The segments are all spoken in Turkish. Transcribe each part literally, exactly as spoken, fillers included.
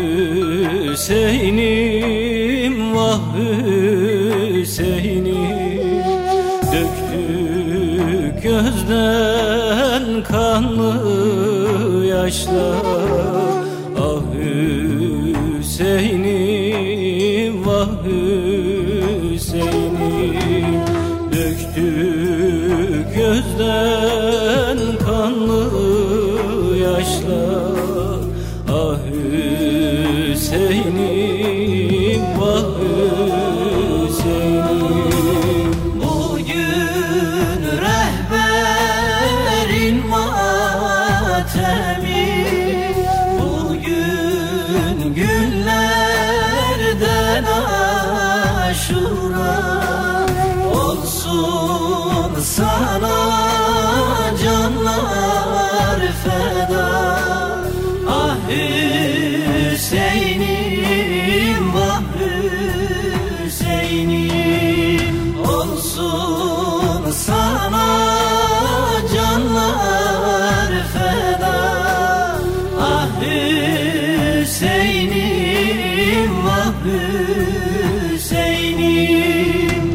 Hüseyin'im, vah Hüseyin'im, döktük gözden kanlı yaşlar. Ah Hüseyin'im, vah Hüseyin'im, döktük gözden kanlı yaşlar. Ah Hüseyin'im, vah Hüseyin'im. Bugün rehberin matemi, bugün günlerden Aşura. Olsun sana canlar feda. Ah Hüseyin'im, vah Hüseyin'im, olsun sana canlar feda. Ah Hüseyin'im, vah Hüseyin'im.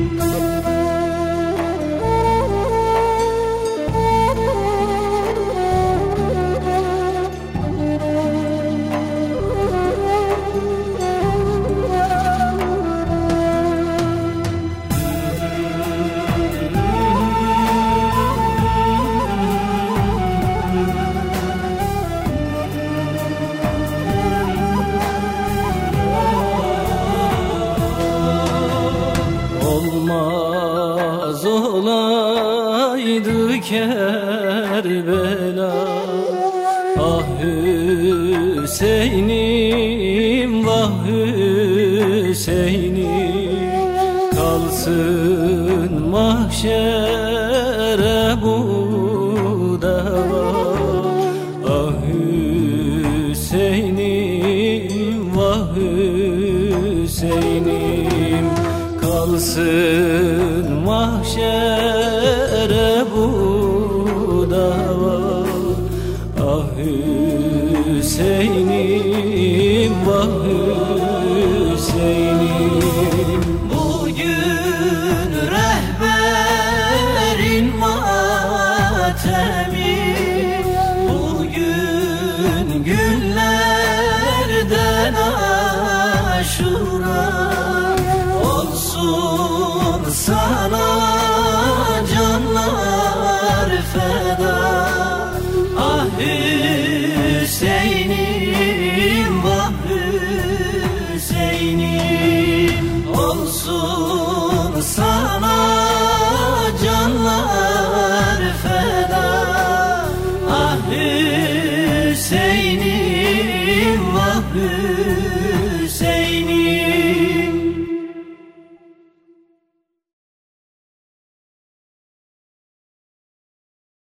Olmaz olaydı Kerbela. Ah Hüseyin'im, vah Hüseyin'im, kalsın mahşere bu dava. Ah Hüseyin'im, vah Hüseyin'im, kalsın mahşere bu dava. Ah Hüseyin'im, vah Hüseyin'im. Bugün rehberin matemi, bugün günlerden Aşura. Olsun sana canlar feda. Ah Hüseyin'im, vah Hüseyin'im, olsun sana canlar feda. Ah Hüseyin'im, vah Hüseyin'im.